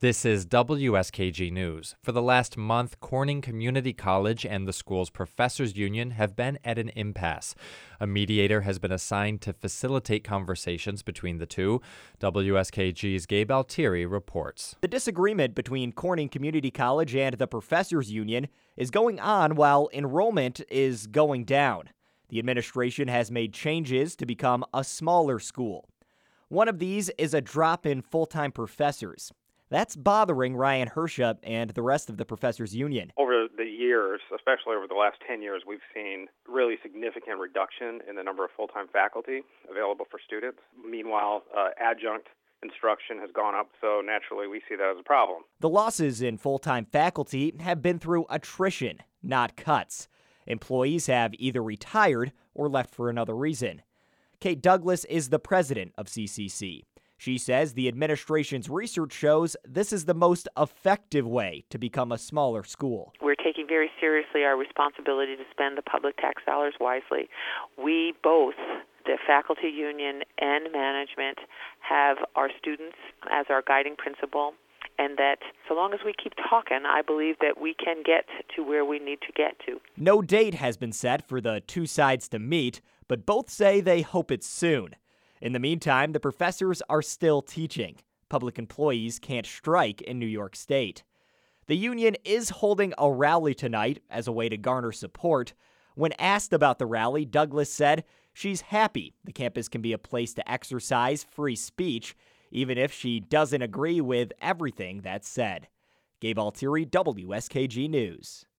This is WSKG News. For the last month, Corning Community College and the school's professors' union have been at an impasse. A mediator has been assigned to facilitate conversations between the two. WSKG's Gabe Altieri reports. The disagreement between Corning Community College and the professors' union is going on while enrollment is going down. The administration has made changes to become a smaller school. One of these is a drop in full-time professors. That's bothering Ryan Hersha and the rest of the professors' union. Over the years, especially over the last 10 years, we've seen really significant reduction in the number of full-time faculty available for students. Meanwhile, adjunct instruction has gone up, so naturally we see that as a problem. The losses in full-time faculty have been through attrition, not cuts. Employees have either retired or left for another reason. Kate Douglas is the president of CCC. She says the administration's research shows this is the most effective way to become a smaller school. We're taking very seriously our responsibility to spend the public tax dollars wisely. We both, the faculty union and management, have our students as our guiding principle, and that so long as we keep talking, I believe that we can get to where we need to get to. No date has been set for the two sides to meet, but both say they hope it's soon. In the meantime, the professors are still teaching. Public employees can't strike in New York State. The union is holding a rally tonight as a way to garner support. When asked about the rally, Douglas said she's happy the campus can be a place to exercise free speech, even if she doesn't agree with everything that's said. Gabe Altieri, WSKG News.